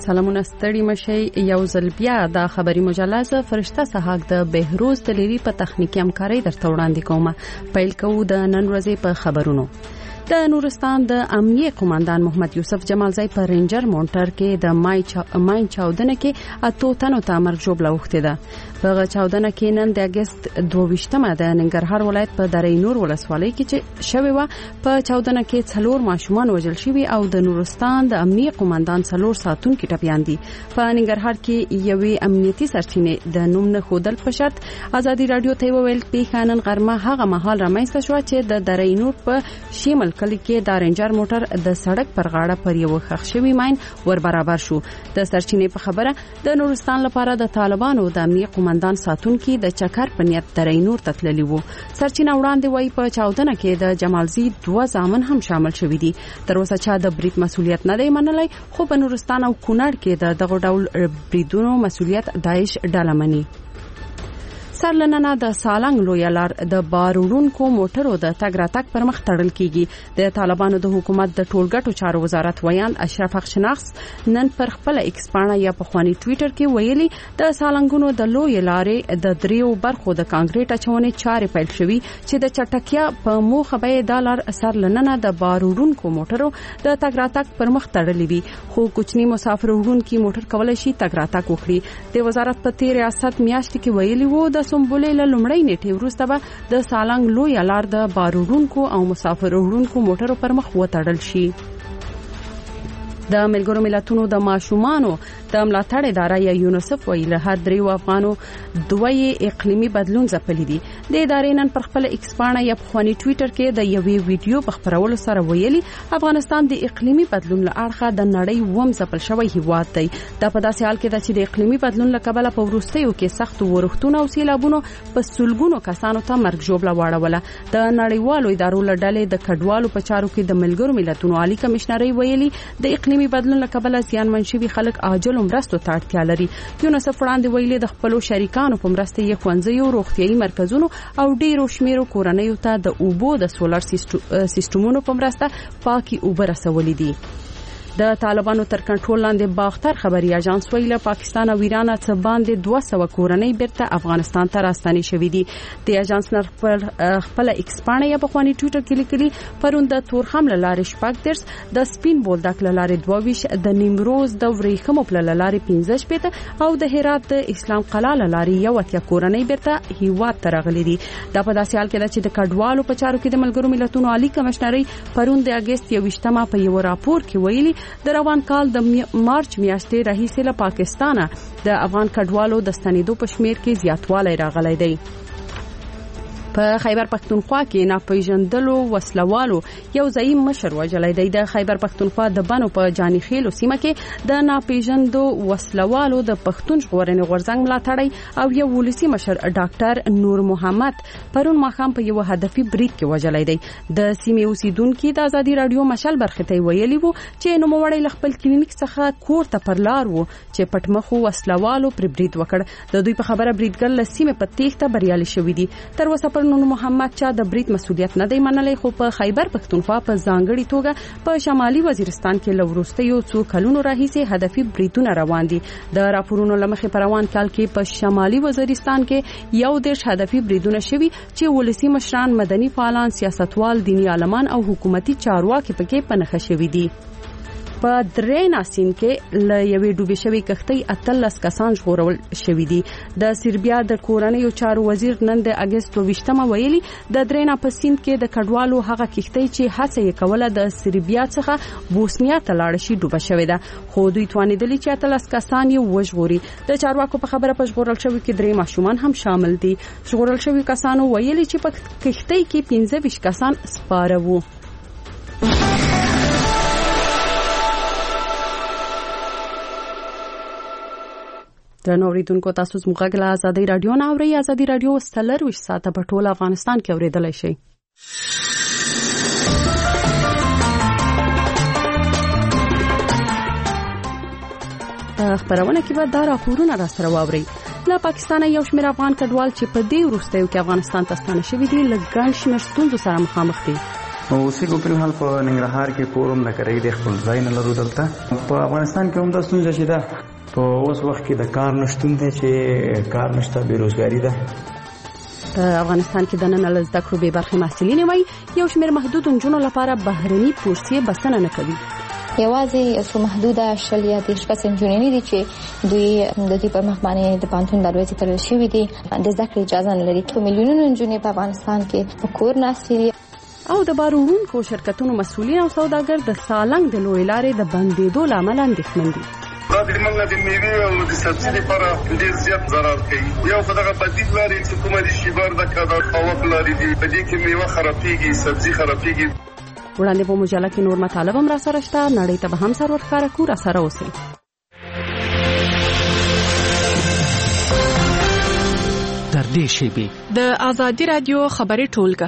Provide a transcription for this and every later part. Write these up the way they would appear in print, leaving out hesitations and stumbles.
سلامونه ستړي مشي یو ځل بیا د خبري مجلس فرشته سحاق د بهروز دلیری په تخنیکی همکاري درته وړاندې کوم. پیل کوو د نن ورځې په خبرونو. د نورستان د امنیه قوماندان محمد یوسف جمالزی په رینجر مونټر کې د ماین چاودنه کې اتو تنو ته مرګ ژوبله وخته ده. په چاودنه کې نن د اگست 22مه د ننګرهار ولایت په درې نور ولسوالۍ کې چې شوی و. په چاودنه کې څلور ماشومان وژل شوي او د نورستان د امنیه قوماندان څلور ساتونکي ټپيان دي. په ننګرهار کې یوې امنیتي سرچینې د نوم نه خودل په شرط ازادي رادیو ته ویل پیښه نن غرمه هغه مهال رامنځته شو چې د درې نور په شیمل کلی کې د رینجر موټر د سړک پر غاړه پر یو خښ شوی ماین ور برابر شو. د سرچینې په خبره د نورستان لپاره د طالبانو د امنیه قوماندان ساتونکي د چکر په نیت درې نور تتللی وو. سرچینه وړاندې وای په چاودنه کې د جمالزی 2 ځامن هم شامل شوی دي. تر اوسه چا د بریټ مسولیت نه دی منلای، خو په نورستان او کونړ کې دغه ډول بریدونو مسولیت داعش ډله مني. سرلننه د سالنګ لوی لار د بارونکو موټرو د تګ راتګ پر مخ تړل کیږي. د طالبانو د حکومت د ټولګټو چارو وزارت ویان اشرف شناخت نن پر خپل ایکس پاڼه یا په خواني ټوئیټر کې ویلي د سالنګونو د لوی لارې د دریو برخو د کانکریټ اچونې چارې پیل شوي چې د چټکیا په موخه به د لار سرلننه د بارونکو موټرو د تګ راتګ پر مخ تړلې وي، خو کوچني مسافر وړونکي موټر کولای شي تګ راتګ وکړي. د وزارت په تیر ریاست میاشت کې ویلي وو د سمبولې له لومړۍ نیټې وروسته به د سالنګ لوی لار د بارونکو او مسافر وړونکو موټرو پر مخ وتړل شي. د ملګرو ملتونو د ماشومانو د ملاتړ اداره یا یونیسف ویل هر دریو افغانو دوی اقلیمي بدلون ځپلي دي. د ادارې نن پر خپل ایکس پاڼه یا په خواني ټوئیټر کې د یوې ویډیو په خبرولو سره ویلي افغانستان د اقلیمي بدلون له اړخه د نړۍ وم ځپل شوی هیواد دی. دا په داسې حال کې ده چې د اقلیمي بدلون له کبله په وروستیو کې سخت ورښتونه او سیلابونو په سلګونو کسانو ته مرګ ژوبله واړوله. د نړیوالو ادارو له ډلې د کډوالو په چارو کې د ملګرو ملتونو عالی کمشنري ویلي د اقلیمي بدلون له کبله زیانمن شوي خلک عاجل مرستو ته اړتیا لري. یونیسف وړاندې ویلي د خپلو شریکانو په مرسته یې ښوونځیو، روغتیايي مرکزونو او ډیرو شمیرو کورنیو ته د اوبو د سولر سیستمونو په مرسته پاکي اوبه رسولې دي. د طالبانو تر کنټرول لاندې باختر خبري اژانس ویل پاکستان او ایران څخه باندې 200 کورنۍ بیرته افغانستان ته راستنې شوې دي. د اژانس نر خپل ایکس پاڼه یا په خواني ټوئیټر کې لیکلي پرون د تورخم لارې شپږ درس، د سپین بولدک لارې 22، د نیمروز د وریښمو په لارې 15 او د هرات د اسلام قلعه لارې 1 کورنۍ بیرته هیواد ته راغلي دي. دا په داسې حال کې ده چې د کډوالو په چارو کې د ملګرو ملتونو عالی کمشنري پرون د اگست 21مه په یو راپور کې ویلي د روان کال د مارچ میاشتې راهیسې له پاکستانه د افغان کډوالو د ستنېدو په شمیر کې زیاتوالی راغلی دی. په خیبر پښتونخوا کې ناپېژندلو وسلوالو یو ځای مشر وژلی دی. د خیبر پښتونخوا د بنو په جانی خیلو سیمه کې د ناپېژندو وسلوالو د پښتون ژغورنې غورځنګ ملاتړی او یو ولسی مشر ډاکټر نور محمد پرون ماښام په یو هدفي برید کې وژلی دی. د سیمې اوسیدونکو د ازادي رادیو مشال برخه ته ویلي وو چې نوموړی له خپل کلینیک څخه کور ته پر لار وو چې پټمخو وسلوالو پر برید وکړ. د دوی په خبره بریدګر له سیمې په تېښته بریالي شوی دی. تر اوسه نور محمد چا د برید مسولیت نه دی منلای، خو په خیبر پښتونخوا په ځانګړي توګه په شمالي وزیرستان کې لوروستیو څو کلونو راهیسې هدفي بریدونه روان دي. د راپورونو لمخې په روان کال کې په شمالي وزیرستان کې یو دیش هدفي بریدونه شوي چې ولسی مشران، مدني فعالان، سیاستوال، دینی عالمان او حکومتي چارواکي پکې پنهخه شوي دي. په درېنا سین کې ل یوې ډوبې شوی کښتۍ 18 کسان ژغورل شوي دي. د سربیا د کورنیو چارو وزیر نن د اگست 22مه ویلي د درېنا په سین کې د کډوالو هغه کښتۍ چې هڅه یې کوله د سربیا څخه بوسنیا ته لاړ شي ډوبه شوې ده، خو دوی توانېدلي چې 18 کسان یې وژغوري. د چارواکو په خبره په ژغورل شوي کې 3 ماشومان هم شامل دي. ژغورل شوي کسانو ویلي چې په کښتۍ کې 15 کسان سپاره وو. درنو اوریدونکو، تاسو زموږ غږ له ازادي رادیو نه اورئ. ازادي رادیو ستلر 20 ساعته په ټول افغانستان کې اوریدلای شئ. خبرونه کې به دا راپورونه راستره واوري. له پاکستان یو شمېر افغان کډوال چې په دې وروستیو کې افغانستان ته ستانه شوي دي له ګڼ شمېر ستونزو سره مخامخ دي. اوسې کو په حال په ننګرهار کې کورم نه کوي د خپل ځای نه لرو دلته په افغانستان کې هم د ستونزه چې ده په اوس وخت کې د کار نشټون دی چې کار نشته بیروزګاری ده. په افغانستان کې د نن له زده کړو به برخې محصلین وایي یو شمېر محدود نجونو لپاره بهرني بورسیې بسنه نه کوي. یوازې څو محدوده 30 یا 30 کس نجونې دي چې دوی د دې په مخ باندې د پانتون دروازې تړل شوې دي د زده کړې اجازه نه لري. په میلیونونو نجونې په افغانستان کې په کور ناستې دي. او د بارونکو شرکتونو مسؤلین او سوداګر د سالنګ د لوی لارې د بندېدو لامل اندېښمن دي. دا د موږ د میوې او د سبزي لپاره ډېر زیات ضرر کوي. یو خو دغه بدیل لري چې کومه د شیبار د کاغذ او لري دي په دې کې میوه خرابېږي سبزي خرابېږي. وړاندې په مجله کې نور مطالب هم را سره شته. نړۍ ته به هم سر ورښکاره کړو. را سره اوسئ. تر دې شیبې د آزادي رادیو خبري ټولګه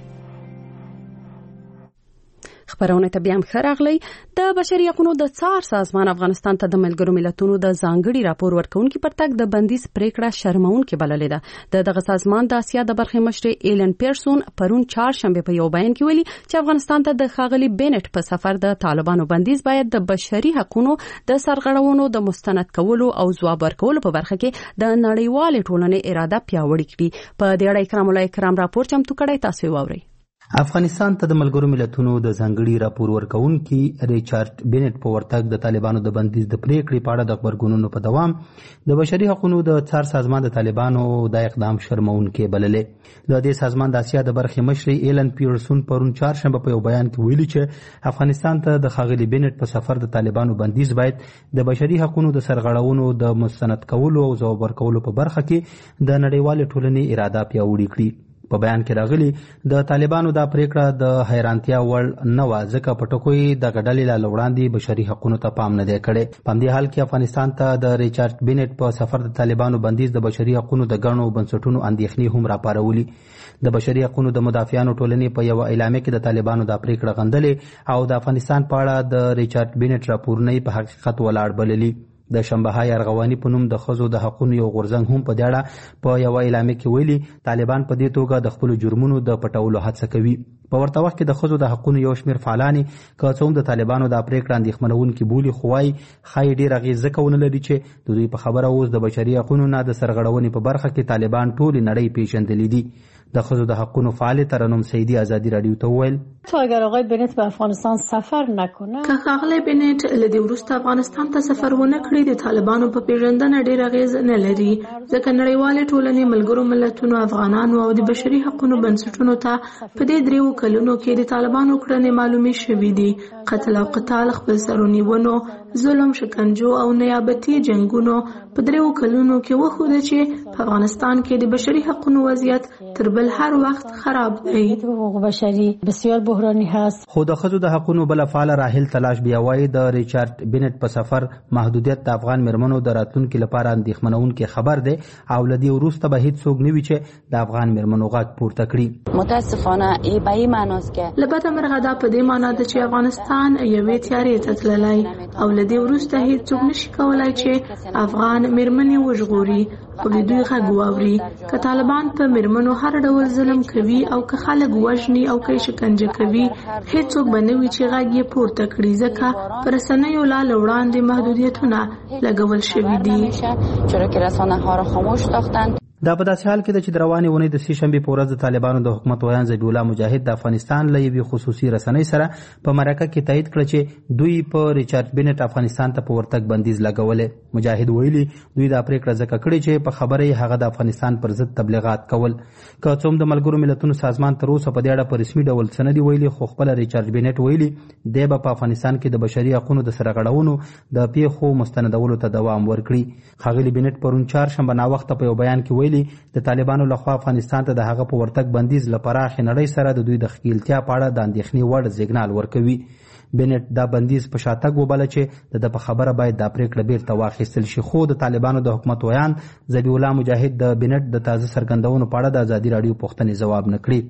خبرونه ته بیا هم ښه راغلی. د بشري حقوقو د څار سازمان افغانستان ته د ملګرو ملتونو د ځانګړي راپور ورکونکي پر تک د بندیز پریکړه شرمونکې بللې ده. دغه سازمان د اسیا د برخې مشر ایلن پیرسون پرون چهارشنبه په یو بیان کې ویلي چې افغانستان ته د خاغلی بینټ په سفر د طالبانو بندیز باید د بشري حقوقو د سرغړونو د مستند کولو او ځواب ورکولو په برخه کې د نړیوال ټولنې اراده پیاوړې کړي. په دې اړه اکرام الله اکرام راپور چمتو کړی، تاسو واورئ. افغانستان ته د ملګرو ملتونو د ځانګړي راپور ورکونکي ریچارډ بینټ په ورتګ د طالبانو د بندیز د پریکړې په اړه د خبرګونونو په دوام د بشري حقوقو د څار سازمان د طالبانو د اقدام شرمونکې بللې. د دې سازمان د اسیا د برخې مشر ایلن پیرسون پرون چهارشنبه په یو بیان کې ویلي چې افغانستان ته د خاغلی بینټ په سفر د طالبانو بندیز باید د بشري حقوقو د سرغړونو د مستند کولو او ځواب ورکولو په برخه کې د نړیوال ټولنې اراده پیاوړې کړي. په بیان کې راغلي د طالبانو دا پریکړه د حیرانتیا وړ نه و ځکه په ټکوي د غډلې لا وړاندې بشري حقوقو ته پام نه دی کړی. په دې حال کې افغانستان ته د ریچارډ بینټ په سفر د طالبانو بندیز د بشري حقوقو د ګڼو بنسټونو اندېښنې هم راپارولي. د بشري حقوقو د مدافعانو ټولنې په یو اعلامیه کې د طالبانو د پریکړه غندلې او د افغانستان په اړه د ریچارډ بینټ راپور نه په حقیقت ولاړ بللي. د شنبههای ارغواني په نوم د ښځو د حقوقو یو غورځنګ هم په دې اړه په یو اعلامیه کې ویلي طالبان په دې توګه د خپل جرمونو د پټولو هڅه کوي. په ورته وخت کې د ښځو د حقوقو یو شمېر فعالان که څه هم د طالبانو د پریکړه اندېښمنونکې بولي خو وايي ښایي ډېر اغېز ځکه ونه لري چې د دوی په خبره اوس د بشري حقوقو نه د سرغړونې په برخه کې طالبان ټولې نړۍ پیژندلي دي. د ښځو د حقوقو فعال ترنم سیدی آزادی رادیو ته وویل تا اگر آقای بنت به افغانستان سفر نکنه که خاغلی بنت لدی وروسته افغانستان ته سفر ونه کړي د طالبانو په پیژندنه ډېر اغېز نه لري ځکه نړیوالې ټولنې ملګرو ملتونو افغانانو او د بشري حقوقو بنسټونو ته په دې 3 کلونو کې د طالبانو کړنې معلومې شوې دي. قتل او قتال، خپل سرونیونو، ظلم، شکنجو او نیابتي جنگونو په 3 کلونو کې وښوده چې په افغانستان کې د بشري حقوقو وضعیت تر بل هر وخت خراب دی. حقوق بشری بسیار بحرانی هست. خو د ښځو د حقوقو بل فعال راحل تلاش بیا وایي د ریچارډ بینټ په سفر محدودیت د افغان مرمنو د راتلونکو لپاره اندېښمنونکې خبر دی او لدی وروسته به هیڅ څوک نه وي چې د افغان مرمنو غږ پورته کړي. متاسفانه ای به این معناست که لبته مرغه دا په دې معنی ده چې افغانستان یوې تیارې ته تللی او لدی وروسته هیڅ څوک نشي کولای چې افغان مرمنې وژغوري خو د دوی غږ واوري. که طالبان په مرمنو هر ډول ظلم کوي او که خلک وژني او که شکنجه کوي هیڅوک به نه وي چې غږ یې پورته کړي ځکه پر رسنیو لا وړاندې محدودیتونه لګول شوي دي. چرا که رسانه‌ها را خاموش ساختند. دا په داسې حال کې ده چې د روانې اونۍ د 3 شنبې په ورځ د طالبانو د حکومت ویان ذبیح الله مجاهد د افغانستان له یوې خصوصي رسنۍ سره په مرکه کې تایید کړ چې دوی په ریچارډ بینټ افغانستان ته په ورتګ بندیز لګولې. مجاهد ویلي دوی دا پریکړه ځکه کړې چې په خبره هغه د افغانستان پر ضد تبلیغات کول. که څه هم د ملګرو ملتونو سازمان تر اوسه په دې اړه په رسمي ډول څه نه دي ویلي خو خپل ریچارډ بینټ ویلي دی به په افغانستان کې د بشري حقوقو د سرغړونو د پیښو مستندولو ته دوام ورکړي. ښاغلي بینټ پرون چهارشنبه ناوخته په یو بیان کې ویلي د طالبانو لخوا افغانستان ته د هغه په ورتګ بندیز لپاره نړۍ سره د دوی د خپلتیا په اړه د اندېښنې وړ سیګنال ورکوي. بینټ دا بندیز په شاتګ وباله چې د په خبره باید دا پریکړه بیرته واخیستل شي خو د طالبانو د حکومت ویان ذبیح الله مجاهد د بینټ د تازه څرګندونو په اړه د ازادي رادیو پوښتنې ځواب نه کړي.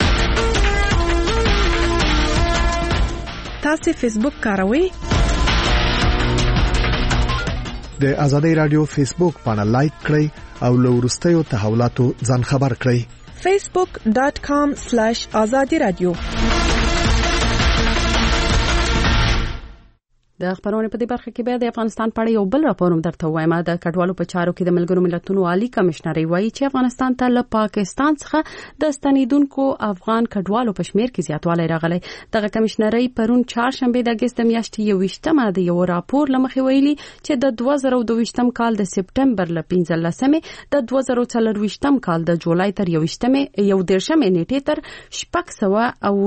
تاسو فیسبوک کاروئ؟ د ازادي رادیو فیسبوک باندې لایک کړئ او له وروستیو تحولاتو ځان خبر کړئ. facebook.com/azadi radio د خبرونې په دې برخه کې بیا د افغانستان په اړه یو بل راپور هم درته وایم. د کډوالو په چارو کې د ملګرو ملتونو عالی کمشنري وایي چې افغانستان ته له پاکستان څخه د ستنیدونکو افغان کډوالو په شمیر کې زیاتوالی راغلی. دغه کمشنري پرون چهارشنبه د اگست میاشتې 28مه د یو راپور لمخې ویلي چې د 2022م کال د سپټمبر ل 15مه د 2024م کال د جولای تر 21مه نیټې تر 600 او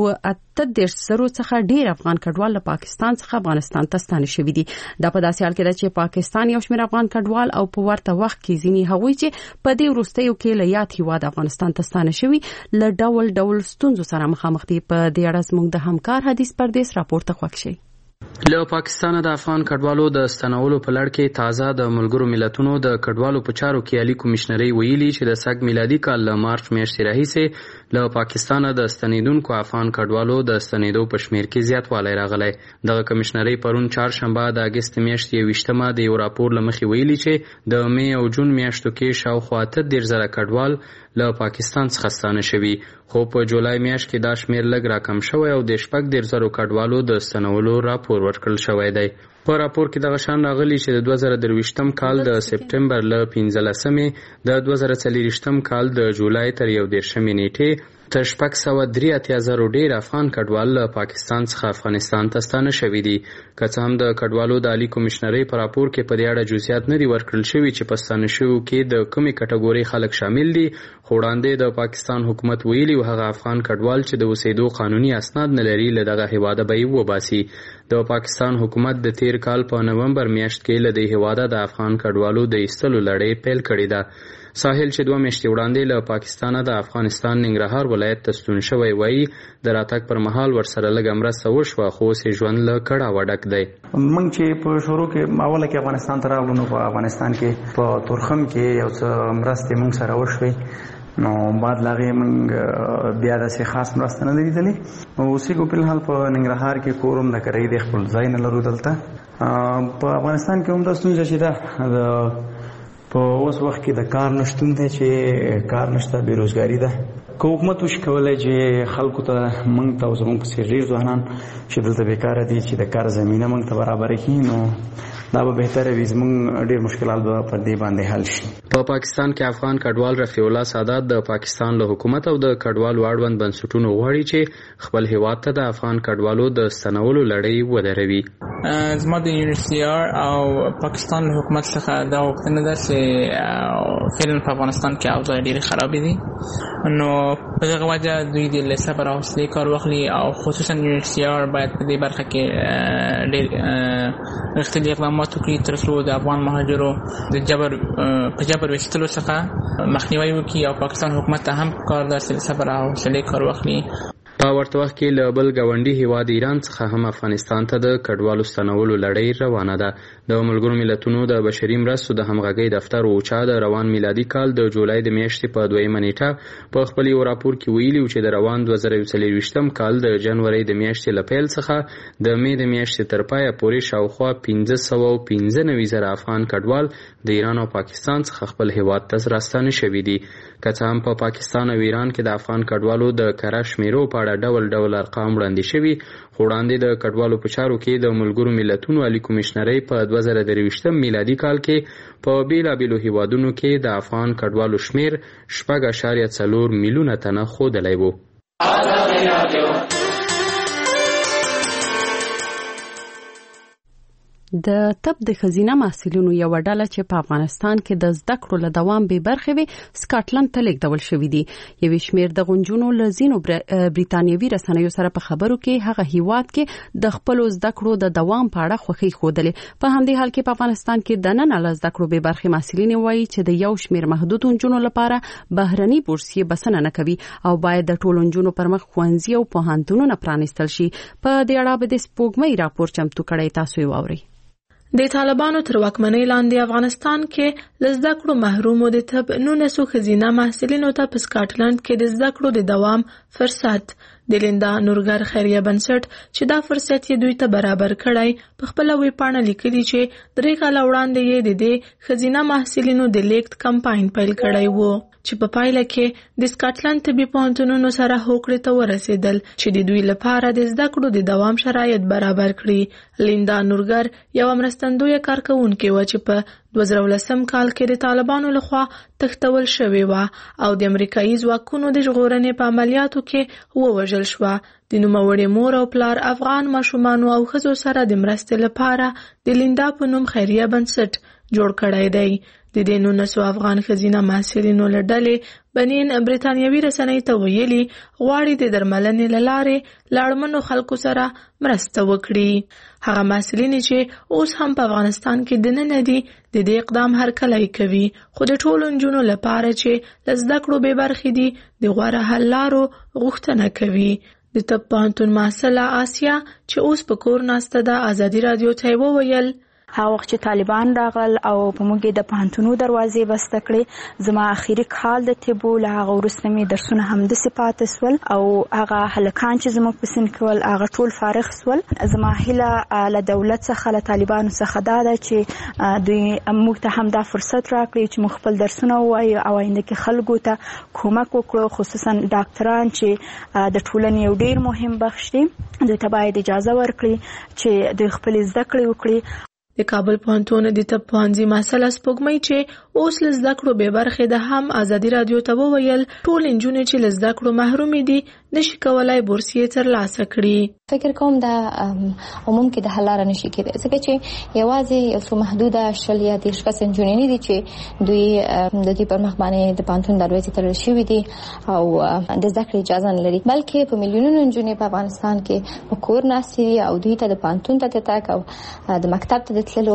38 څخه ډیر افغان کډوال له پاکستان څخه افغانستان ته ستانه شوي دي. دا په داسې حال کې ده چې پاکستان یو شمېر افغان کډوال او په ورته وخت کې ځینی هغوی چې په دې وروستیو کې له یاد هیواد افغانستان ته ستانه شوي له ډول ستونزو سره مخامخ دي. په دې اړه زموږ د همکار حدیث پردیس راپور ته خوښ شي. له پاکستان د افغان کډوالو د ستنولو په لړ کې تازه د ملګرو ملتونو د کډوالو په چارو کې عالی کمشنري ویلي چې د سږ میلادي کال له مارچ میاشتې راهیسې له پاکستان د ستنیدونکو افغان کډوالو د ستنیدو په شمیر کې زیاتوالی راغلی. دغه کمشنري پرون چهارشنبه د اگست میاشتې 28مه د یو راپور لمخې ویلي چې د می او جون میاشتو کې شاوخوا 13,000 کډوال له پاکستان څخه ستانه شوي، خو په جولای میاشت کې دا شمیر لږ راکم شوی او د 14,000 کډوالو د ستنولو راپور ورکړل شوی دی. په راپور کې دغه شان راغلی چې د 2023م کال د سپټمبر ل 15مه د 2024م کال د جولای تر 21مه نیټې تر 683,000 ډیر افغان کډوال له پاکستان څخه افغانستان ته ستانه شوي دي. که څه هم د کډوالو د عالی کمشنري په راپور کې په دې اړه جزئیات نه دي ورکړل شوي چې په ستانه شویو کې د کومې کټګوري خلک شامل دي، خو وړاندې د پاکستان حکومت ویلي و هغه افغان کډوال چې د اوسېدو قانوني اسناد نه لري له دغه هیواده به یې وباسي. د پاکستان حکومت د تیر کال په نومبر میاشت کې له دې هیواده د افغان کډوالو د ایستلو لړۍ پیل کړې ده. ساحل چې 2 میاشتې وړاندې له پاکستانه د افغانستان ننګرهار ولایت ته ستون شوی وایي د راتګ پر مهال ورسره لږ مرسته وشوه، خو اوس یې ژوند له کړاوه ډک دی. موږ چې په شروع کې اوله کې افغانستان ته راغلو نو په افغانستان کې په تورخم کې یو څه مرستې موږ سره وشوې، نو بعد لاغې موږ بیا داسې خاص مرسته نه لیدلې. اوسېږو په الحال په ننګرهار کې کور هم نه کوي، د خپل ځای نه لرو. دلته په افغانستان کې هم دا ستونزه چې ده په اوس وخت کې د کار نشتون دی، چې کار نشته، بیروزګاري ده. که حکومت وشي کولی چې خلکو ته موږ ته او زموږ پسې ډېر ځوانان چې دلته بیکاره دي چې د کار زمینه موږ ته برابره کړي، نو دا به بهتره وي. زموږ ډېر مشکلات به په دې باندې حل شي. په پاکستان کې افغان کډوال رفیع الله سادات د پاکستان له حکومت او د کډوالو اړوند بنسټونو غواړي چې خپل هیواد ته د افغان کډوالو د ستنولو لړۍ ودروي. زما د UNHCR او پاکستان له حکومت څخه دا غوښتنه ده چې فعلا په افغانستان کې اوضاع ډېرې خرابې دي، نو په دغه وجه دوی د صبر او حوصلې کار واخلي او خصوصا UNHCR باید په دې برخه کې ډېر غښتلي اقدامات وکړي تر څو د افغان مهاجرو د جبر ویستلو څخه مخنیوی وکړي او پاکستان حکومت ته هم کار ده چې صبر او حوصلې کار واخلي. په ورته وخت کې له بل ګاونډي هیواد ایران څخه هم افغانستان ته د کډوالو ستنولو لړۍ روانه ده. د ملګرو ملتونو د بشري مرستو د همغږۍ دفتر اوچا د روان میلادي کال د جولای د میاشتې په 2مه نیټه په خپل یو راپور کې ویلي چې د روان 2024م کال د جنوري د میاشتې له پیل څخه د می د میاشتې تر پایه پورې شاوخوا 1595,000 افغان کډوال د ایران او پاکستان څخه خپل هیواد ته راستانه شوي دي. که څه هم په پاکستان او ایران کې د افغان کډوالو د کره شمیرو په اړه ډول ارقام وړاندې شوي، خو وړاندې د کډوالو په چارو کې د ملګرو ملتونو عالی کمشنري په 2023 میلادي کال کې په بیلابیلو هیوادونو کې د افغان کډوالو شمیر 4.4 میلیونه تنه ښودلی و. د طب د ښځینه محصلینو یو ډله چې په افغانستان کې د زده کړو له دوام به برخه وي سکاټلند ته لیږدول شوې دي. یو شمېر د غونجونو له ځینو بریتانیوي رسنیو سره په خبرو کې هغه هیواد کې د خپل زده کړو د دوام په اړه خوښي ښودلې. په همدې حال کې په افغانستان کې د نن له زده کړو به برخه محصلین وایي چې د یو شمېر محدود غونجونو لپاره بهرني بورسیه بسنه نه کوي او باید د ټولو غونجونو پر مخ ښوونځي او پوهنتونونه پرانیستل شي. په دې اړه به د سپوږمۍ راپور چمتو کړی، تاسو یې واورئ. د طالبانو تر واکمنۍ لاندې افغانستان کې له زده کړو محرومو د طب 19 ښځینه محصلینو ته په سکاټلند کې د زده کړو د دوام فرصت د لیندا نورګر خیریه بنسټ چې دا فرصت یې دوی ته برابر کړی په خپل وی پاڼه لیکلي چې 3 کال وړاندې یې د دې خزینه محصلینو د لیکت کمپاین پیل کړی وو چې په پایله کې د سکاټلند طبي پوهنتونونو سره هوکړې ته ورسېدل چې د دوی لپاره د زده کړو د دوام شرایط برابر کړي. لیندا نورګر یو مرستندویه کارکونکې و چې په 2010 کال کې د طالبانو لخوا تښتول شوې و او د امریکایي ځواکونو د ژغورنې په عملیاتو کې ووژل شوه. د نوموړې مور او پلار افغان ماشومان او ښځو سره د مرستې لپاره د لیندا په نوم خیریه بنسټ جوړ کړی دی. د دې 19 افغان ښځینه محصلینو له ډلې بنین برتانیوي رسنۍ ته ویلي غواړي د درملنې له لارې له اړمنو خلکو سره مرسته وکړي. هغه محصلینې چې اوس هم په افغانستان کې دننه دي د دې اقدام هرکلی کوي، خو د ټولو نجونو لپاره چې له زده کړو بې برخې دي د غوره حل لارو غوښتنه کوي. د طب پوهنتون محصله آسیا چې اوس په کور ناسته ده ازادي رادیو ته وویل هغه وخت چې طالبان راغل او په موږ د پوهنتونو دروازې بسته کړې، زما اخیری کال د طب له هغه وروسته مې درسونه همداسې پاتې سول او هغه هلکان چې زموږ په سن کې ول هغه ټول فارغ سول. زما هیله له دولت څخه له طالبانو څخه دا ده چې دوی موږ ته هم دا فرصت راکړي چې موږ خپل درسونه ووایو او آینده کې خلکو ته کومک وکړو، خصوصا ډاکټران چې د ټولنې یو ډیر مهم بخش دي. دوی ته باید اجازه ورکړي چې دوی خپل زده کړې وکړي. د کابل پوهنتون د طب پوهنځي محصله سپوږمۍ چې اوس له زده کړو بې برخې ده هم ازادي رادیو ته وویل ټول نجونې چې له زده کړو محرومې دي نشي کولای بورسیې ترلاسه کړي. فکر کوم دا عموم کې د حل لاره نشي کېدای ځکه چې یوازې یو څو محدوده 30 کس نجونې دي چې دوی د دې پر مخ باندې د پوهنتون دروازې تړل شوي دي او د زده کړې اجازه نه لري، بلکې په میلیونونو نجونې په افغانستان کې په کور ناستې دي او دوی ته د پوهنتون ته تګ او د مکتب ته تللو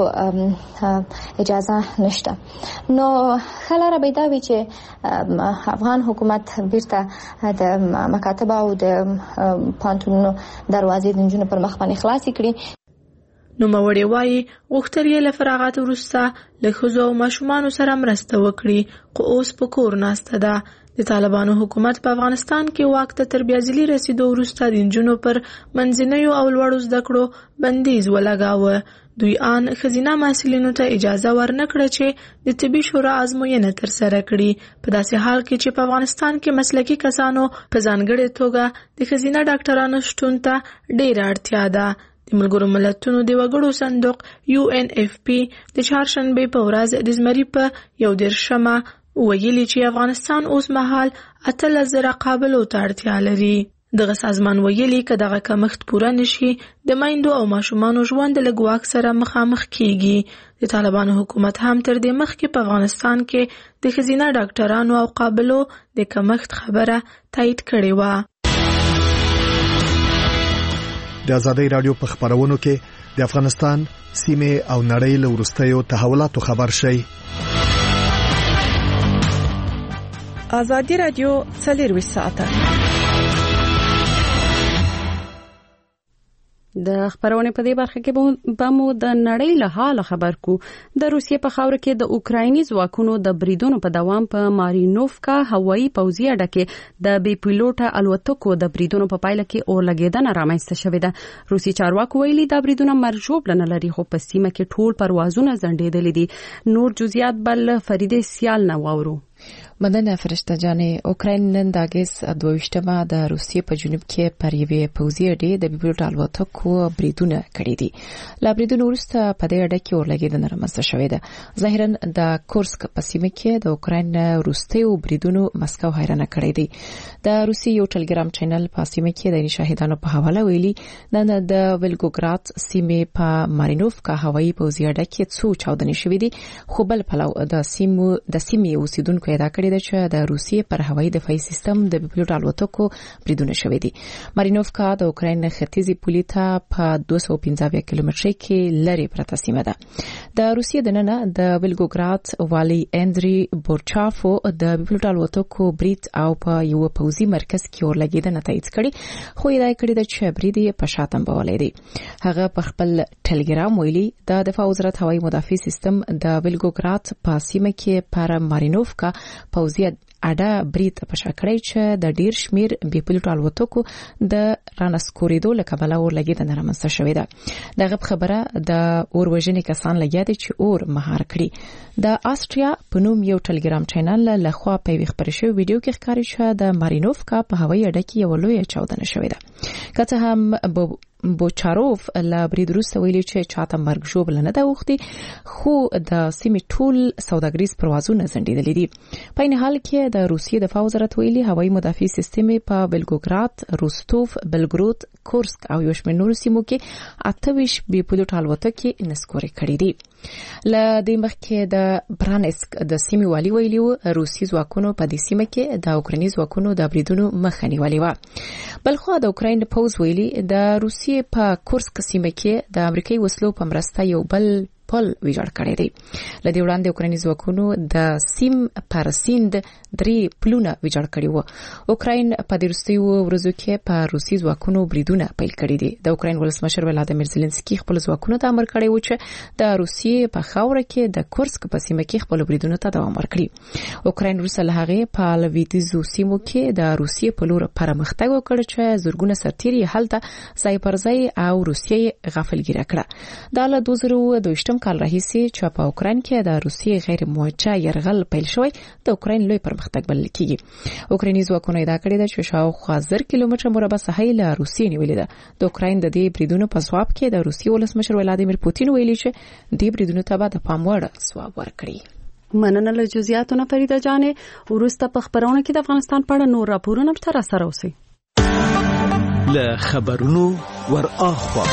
اجازه نشته. نو خلاره پیدا وی چې افغان حکومت بیرته د مکاتب او د پوهنتونونو دروازې د نجونو پر مخ باندې خلاصې کړي. نو موري وایي غوښتل یې له فراغت وروسته له ښځو او ماشومانو سره مرسته وکړي، خو اوس په کور ناسته ده. د طالبانو حکومت په افغانستان کې واک ته تر بیازلي رسیدو وروسته د نجونو پر منځنیو او لوړو زده کړو بندیز ولګاوه. دوی آن ښځینه محصلینو ته اجازه ورنکړه چې د طبي شورا ازموینه ترسره کړي، په داسې حال کې چې په افغانستان کې مسلکي کسانو په ځانګړې توګه د ښځینه ډاکټرانو شتون ته ډېره اړتیا ده. د ملګرو ملتونو د وګړو صندوق UNFP د چهارشنبې په ورځ د زمري په 11مه ویلي چې افغانستان اوس مهال 18,000 قابلو ته اړتیا لري. دغه سازمان ویلي که دغه کمښت پوره نشي د میندو او ماشومانو ژوند له ګواښ سره مخامخ کیږي. د طالبانو حکومت هم تر دې مخکې په افغانستان کې د ښځینه ډاکټرانو او قابلو د کمښت خبره تایید کړې وه. د ازادي رادیو په خبرونو کې د افغانستان سیمه او نړۍ له وروستیو تحولاتو خبر شي. ازادي رادیو 24 ساعته د خبرونه په دې برخه کې به مو د نړۍ له حال خبر کو. د روسیې په خاور کې د اوکرایني ځواکونو د بریدونو په دوام په مارینوفکا هوایي پوځي اډه کې د بي پيلوټه الوتکو د بریدونو په پایله کې اور لګیدنه رامنځته شوې ده. روسي چارواکو ویلي دا بریدونه مرجوب نه لري، خو په سیمه کې ټول پروازونه ځنډېدلې دي. نور جزئیات بل فریده سیال نه واورو. مننه فرشته جانې. اوکراین نن د اگست 22مه د روسیې په جنوب کې پر یوې پوځي اډې د بي پيلوټ الوتکو بریدونه کړي دي. لا بریدونو وروسته په دې اډه کې اور لګیدنه رامنځته شوې ده. ظاهرا د کورسک په سیمه کې د اوکراین وروستیو بریدونو مسکو حیرانه کړی دی. د روسي یو ټلګرام چینل په سیمه کې د شاهدانو په حواله ویلي نن د ولګوګراد سیمه په مارینوفکا هوایي پوځي اډه کې څو چاودنې شوې دي، خو بل پلو د سیمې اوسیدونکو ادعا کړې ده چې د روسیې پر هوایي دفاعي سیستم د بي پيلوټ الوتکو بریدونه شوې دي. مارینوفکا د اوکراین ختیځي پولې ته په 215 کیلومترۍ کې لري پرته سیمه ده. د روسیې د ننه د ولګوګراد والی اندري بورچافو د بي پيلوټ الوتکو برید او په یو پوځي مرکز کې اور لګیدنه تایید کړي، خو ادعا کړې ده چې برید یې په شاتم بولای دی. هغه په خپل ټلګرام ویلي د دفاع وزارت هوایي مدافع سیستم د ولګوګراد په سیمه کې پر مارینوفکا پوځي اډه برید په شکړی چې د ډیر شمیر بي پلوټ الوتکو د رانسکوریدو لکبله اور لګیدنه رامنځته شوې ده. دغه خبره د اور وژنې کسان لګیا دي چې اور مهار کړي. د آستریا په نوم یو ټلګرام چینل له خوا په ویښ پر شوی ویډیو کې ښکاري چې د مارینوفکا په هوایي اډه کې یو لوی چاودنه شوې ده. که څه هم بوچاروف لا برید وروسته ویلي چې چاته مرګ ژوبله نه ده اوښتې، خو د سیمې ټول سوداګریز پروازونه ځنډېدلي دي. په این حال کې د روسیې دفاع وزارت ویلي هوایي مدافع سیستم په بلګوګراد، روستوف، بلګرود، کورسک او یو شمېر نورو سیمو کې 28 بي پلوټ الوتکې نسکورې کړې دي. له دې مخکې د برانسک د سیمې والي ویلي و روسي ځواکونو په دې سیمه کې د اوکرایني ځواکونو د بریدونو مخه نیولې وه. بلخوا د اوکراین پوز ویلي د روسیې په کورسک سیمه کې د امریکایي وسلو په مرسته یو بل پل ویجاړ کړی دی. لدې وړاندې اوکرایني ځواکونو د سیم پر سیند 3 پلونه ویجاړ کړي وو. اوکراین په دې وروستیو ورځو کې په روسي ځواکونو بریدونه پیل کړي دي. د اوکراین ولسمشر ولادیمیر زيلنسکي خپل ځواکونو ته امر کړی و چې د روسیې په خاوره کې د کورسک په سیمه کې خپل بریدونو ته دوام ورکړي. اوکراین وروسته له هغه په لویدیزو سیمو کې د روسیې په لور پرمختګ وکړ چې زورګونه سرتیري هلته ځای پر ځای او روسیې غافلګیره کړه. دا له 2022 کال راهیسې چې په اوکراین کې د روسیې غیر موجه يرغل پیل شوی د اوکراین لوی پرمختګ بلل کیږي. اوکرایني ځواکونه ادعا کړې ده چې شاوخوا 1000 کیلومتره مربع ساحه له روسیې نیولې ده. د اوکراین د دې بریدونو په ځواب کې د روسیې ولسمشر ولادیمیر پوتین ویلي چې دې بریدونو ته به د پام وړ ځواب ورکړي. مننه له جزئیاتونو فریده جانې. ورسته په خبرونه کې د افغانستان په اړه نور راپورونه تر سره اوسي. له خبرونو ور اخوا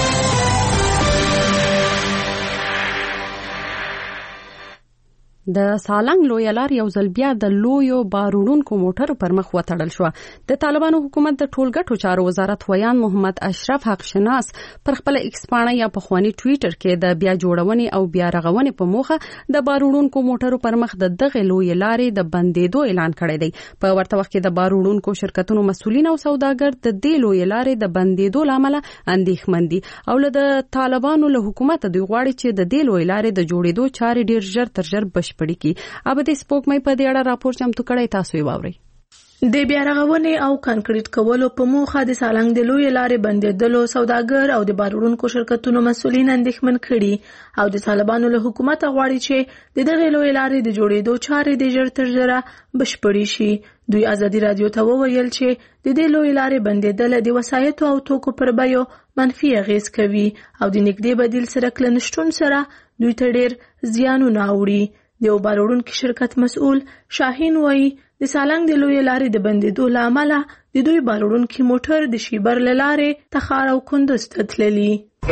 د سالنګ لوی لار یو ځل بیا د لویو بارونکو موټرو پر مخ وتړل شو. د طالبانو حکومت د ټولګټو چارو وزارت ویان محمد اشرف حق شناس پر خپل ایکس پاڼه یا په خواني ټوئیټر کې د بیا جوړونې او بیا رغونې په موخه د بارونکو موټرو پر مخ د دغه لوی لارې د بندیدو اعلان کړی دی. په ورته وخت کې د بارونکو شرکتونو مسؤلین او سوداګر د دې لوی لارې د بندیدو لامل اندېښمن دي او له طالبانو له حکومت دوی غواړي چې د دې لوی لارې د جوړېدو چارې ډیر ژر تر ژر بشپړ پړی کی. ابدي سپوږمۍ په دې اړه راپور چمتو کړی، تاسو یې واورئ. د بیا رغونې او کانکریټ کولو په موخه د سالنګ د لوی لارې بندیدلو سوداګر او د بارونکو شرکتونو مسؤلین اندېښمن کړي او د طالبانو له حکومت غواړي چې د دغه لوی لارې د جوړېدو چارې د ژر تر ژره بشپړې شي. دوی ازادي رادیو ته وویل چې د دې لوی لارې بندیدل د وسایتو او توکو پر بیو منفي اغیز کوي او د نږدې بدیل سرک له نشټون سره دوی ته ډیر زیانونه اړوي. د یو بارونکي شرکت مسؤل شاهین وایي د سالنګ د لوی لارې د بندیدو له امله د دوی بارونکي موټر د شیبر له لارې تخار او کندوز ته تللي.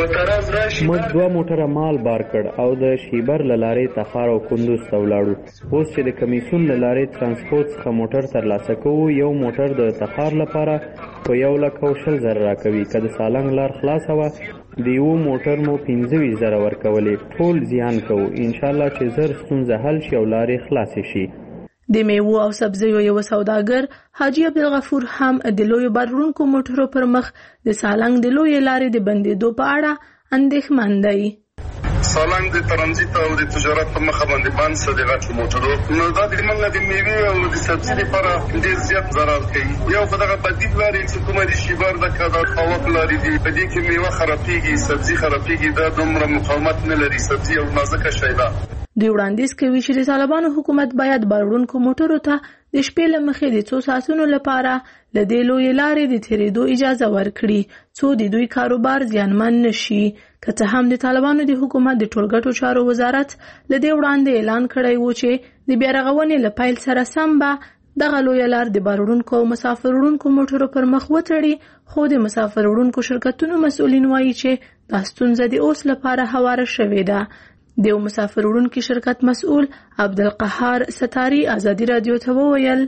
موږ 2 موټره مال بار کړ او د شیبر له لارې تخار او کندوز ته ولاړو. اوس چې د کمیسیون له لارې ترانسپورت څخه موټر ترلاسه کوو، یو موټر د تخار لپاره په 1,20,000 راکوي. که د سالنګ لار خلاصه وه د یو موټر مو 25,000 ورکولې. ټول زیان کوو. ان شاء الله چې زر ستونزه حل شي او لارې خلاصې شي. د میوو او سبزیو یو سوداګر حاجی عبدالغفور هم د لوی بارونکو موټرو پر مخ د سالنګ د لوی لارې د بندیدو په اړه اندېښمن دی. سالنګ د ترانزیت او د تجارت په مخه باندې بند صادرات موټرو نو دا د منګه د میوې او د سبزی لپاره ډیر زیات ضرر کوي. یو په دغه بدیل لارې چې کومه د شیبر د کاغذ هوا لارې دی په دې کې میوه خرابېږي، سبزی خرابېږي، دا دومره مقاومت نه لري. سبزی او نازکه شی ده. دوی وړاندیز کوي چې د طالبانو حکومت باید بارونکو موټرو ته د شپې له مخې د 2 ساعتونو لپاره له دې لوی لارې د تیریدو اجازه ورکړي څو د دوی کاروبار زیانمن نشي. که څه هم د طالبانو د حکومت د ټولګټو چارو وزارت له دې وړاندې اعلان کړی و چې د بیا رغونې له پیل سره سم به دغه لوی لار د بارونکو او مسافر وړونکو موټرو پر مخ وتړي، خو د مسافر وړونکو شرکتونو مسؤلین وایي چې دا ستونزه د اوس لپاره هواره شوې ده. د یو مسافر وړونکي شرکت مسؤل عبدالقهار ستاری ازادي رادیو ته وویل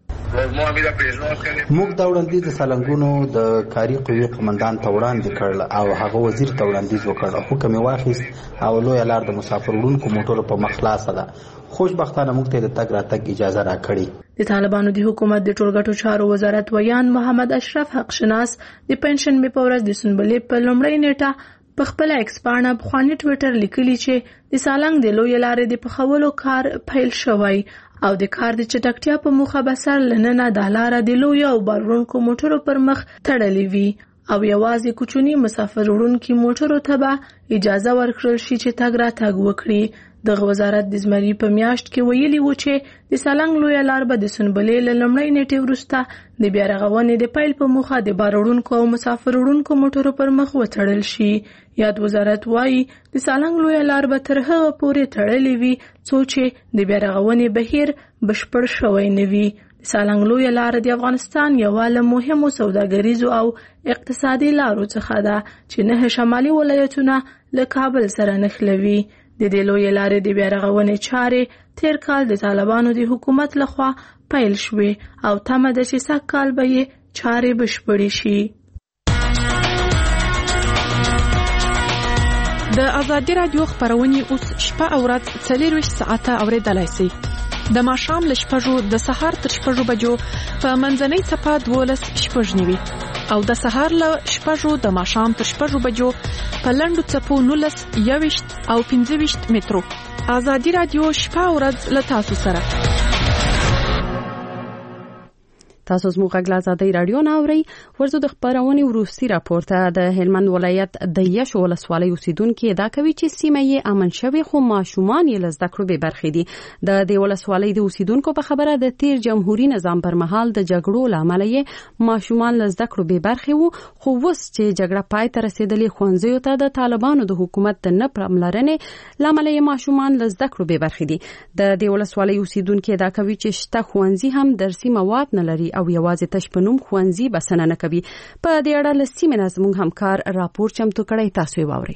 موږ دا وړاندیز د سالنګونو د کاري قوې قومندان ته وړاندې کړل او هغه وزیر ته وړاندیز وکړ. حکم یې واخیست او لوی لار د مسافر وړونکو موټرو په مخ خلاصه ده. خوشبختانه موږ ته د تګ راتګ اجازه راکړې. د طالبانو د حکومت د ټولګټو چارو وزارت ویان محمد اشرف حق شناس د پنځشنبه په ورځ د سنبلې په لومړۍ نیټه په خپل ایکس پاڼه په خواني ټوئیټر لیکلی چې د سالنګ د لوی لارې د پخولو کار پیل شوی او د کار د چټکتیا په موخه به سر لننه د لاره د لویو او بارونکو موټرو پر مخ تړلې وي او یوازې کوچني مسافر وړونکي موټرو ته به اجازه ورکړل شي چې تګ راتګ وکړي. دغه وزارت د زمري په میاشت کې ویلي و چې د سالنګ لویه لار به د سنبلې له لومړۍ نیټې وروسته د بیا رغونې د پیل په موخه د بار وړونکو او مسافر وړونکو موټرو پر مخ وتړل شي. یاد وزارت وایي د سالنګ لویه لار به تر هغه پورې تړلې وي څو چې د بیا رغونې بهیر بشپړ شوی نه وي. د سالنګ لویه لار د افغانستان یوه له مهمو سوداګریزو او اقتصادي لارو څخه ده چې 9 شمالي ولایتونه له کابل سره نښلوي. د دې لویې لارې د بیا رغونې چارې تیر کال د طالبانو د حکومت لخوا پیل شوې او تمه ده چې سږ کال به یې چارې بشپړې شي. د ازادي راډیو خبرونه اوس شپه او ورځ 24 ساعته اوریدلای شئ. د ماښام له 6 د سهار تر 6 بجو په منځنۍ صفه 12:09 او د سهار له 6 د ماښام تر 6 بجو په لنډو څپو 19 21 او 25 مترو. ازادي راډیو شپه او ورځ له تاسو سره. تاسو زموږ غږ له ازادي راډیو نه اورئ. ورځو د خبرونې وروستي راپورته د هلمند ولایت د یشو ولسوالۍ اوسیدونکو ادعا کوي چې سیمه یې امن شوې خو ماشومان یې له زده کړو بې برخې دي. د دې ولسوالۍ د اوسیدونکو په خبره د تیر جمهوریت نظام پر مهال د جګړو لامل یې ماشومان له زده کړو بې برخې وو خو اوس چې جګړه پای ته رسیدلې ښوونځیو ته د طالبانو د حکومت د نه پاملرنې لامل یې ماشومان له زده کړو بې برخې دي. د دې ولسوالۍ اوسیدونکو ادعا کوي چې شته ښوونځي هم درسي مواد نه لري او یوازې تش په نوم ښوونځي بسنه نه کوي. په دې اړه له سیمې نه زموږ همکار راپور چمتو کړی، تاسو یې واورئ.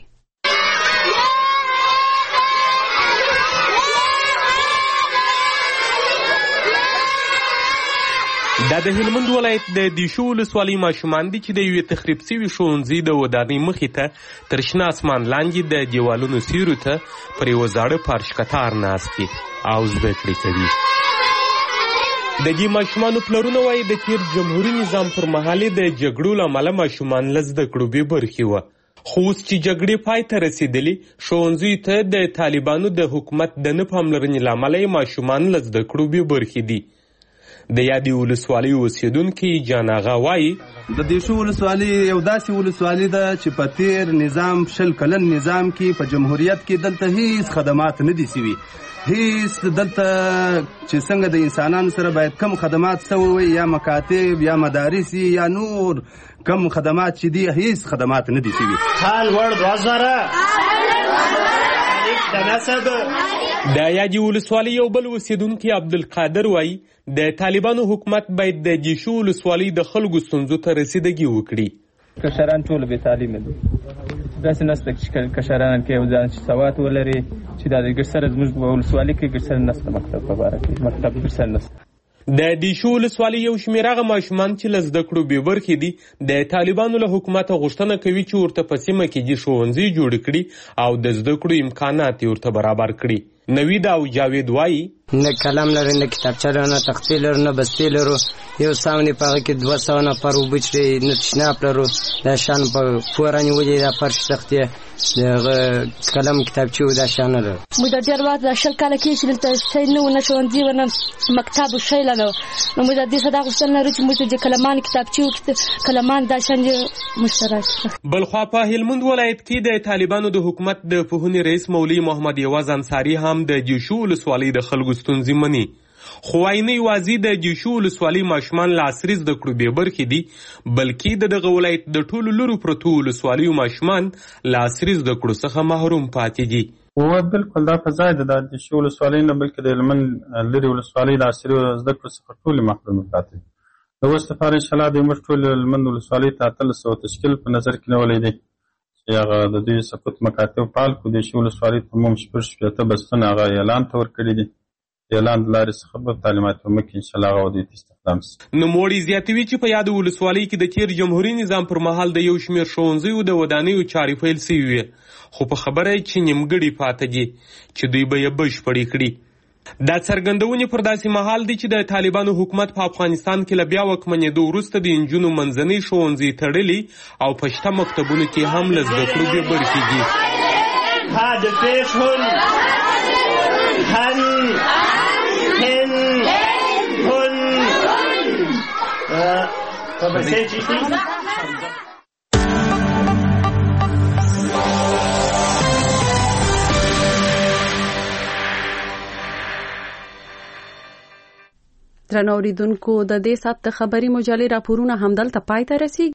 دا د هلمند ولایت د دیشو ولسوالۍ ماشومان دي چې د یوې تخریب شوي ښوونځي د ودانۍ مخې ته تر شنه اسمان لاندې د دیوالونو سیورو ته پر یوه زاړه پارچ کتار ناست دي او زده کړې کوي. د دې ماشومانو پلرونه وایي د تیر جمهوري نظام پر مهال د جګړو له امله ماشومان له زده کړو بې برخې وه خو اوس چې جګړې پای ته رسېدلې ښوونځیو ته د طالبانو د حکومت د نه پاملرنې له امله یې ماشومان له زده کړو بې برخې دي. د یادې ولسوالۍ اوسیدونکي جان آغا وایي د دیشو ولسوالۍ یو داسې ولسوالۍ ده چې په تیر نظام 20 کلن نظام کې په جمهوریت کې دلته هیڅ خدمات نه دي سوي. هیڅ دلته چې څنګه د انسانانو سره باید کم خدمات سوي وي یا مکاتب یا مدارس یا نور کم خدمات چې دي هیڅ خدمات نه دي سوي. حال ور 2000 د یادې ولسوالۍ یو بل اوسیدونکي عبدالقادر وایي د طالبانو حکومت باید د دیشو ولسوالۍ د خلکو ستونزو ته رسیدګي وکړي. کشران ټول بې تعلیمه دي. داسې نسته چې کشران کې یو ځان چې سواد ولري چې دا د ګرسره زموږ په ولسوالۍ کې ګرسره نسته مکتب په باره کې مکتب ګرسره نسته. د دیشو ولسوالۍ یو شمېر هغه ماشومان چې له زده کړو بې برخې دي د طالبانو له حکومته غوښتنه کوي چې ورته په سیمه کې دې ښوونځي جوړ کړي او د زده کړو امکانات یې ورته برابر کړي. نوید او جاوید وایي نه قلم لري نه کتابچه لري نه تختې لري نه بستې لرو. یو ساونې په هغه کې 200 نفر اوبه چړي نه تشناب لرو. دا شان په کور نیولې دا فرش تختې دغه قلم کتابچه و دا شان لرو. موږ د ډېر وخت د شل کاله کې چې دلته شی نه و نه ښوونځي و نه مکتب و شی نه و نو موږ د دې څخه دا غوښتنه لرو چې موږ د کلمان کتابچې و کلمان دا شان مشترک. بلخوا په هلمند ولایت کې د طالبانو د حکومت د پوهنې رئیس مولوي محمد یواز انصاري هم د دیشو ولسوالۍ د خلکو ستونزې مني خو وايي نه یوازې د دیشو ولسوالۍ ماشومان له عصري زده کړو بې برخې دي بلکې د دغه ولایت د ټولو لرو پرتو ولسوالیو ماشومان له عصري زده کړو څخه محروم پاتې دي. بالکل دا په ځای ده د دیشو ولسوالۍ نه بلکې د هلمند لرې ولسوالۍ د عصري زده کړو څخه ټولې محروم پاتې دي. د اوس لپاره انشاءالله د موږ ټول هلمند ولسوالۍ ته 1300 تشکیل په نظر کې نیولی دی چې هغه د دوی سقوط مکاتب فعال کړو. د دیشو ولسوالۍ ته عموم 8 بستونه هغه اعلان ته ورکړي دي. اعلان د لارې څخه به تعلیمات په مکه انشاءالله هغه د استخدام شي. نوموړي زیاتوي چې په یاد ولسوالۍ کې د تیر جمهوریت نظام پر مهال د یو شمېر ښوونځیو د ودانیو چارې پیل شوي وي خو په خبره یې چې نیمګړي پاته دي چې دوی به یې بشپړې کړي. دا څرګندونې پر داسې مهال دي چې د طالبانو حکومت په افغانستان کې له بیا واکمنېدو وروسته د نجونو منځنۍ ښوونځي تړلي او په شته مکتبونو کې هم له زده کړو بې برخې دي. درنو اوریدونکو د دې سات خبري مجلې راپورونه همدلته پای ته رسیږي.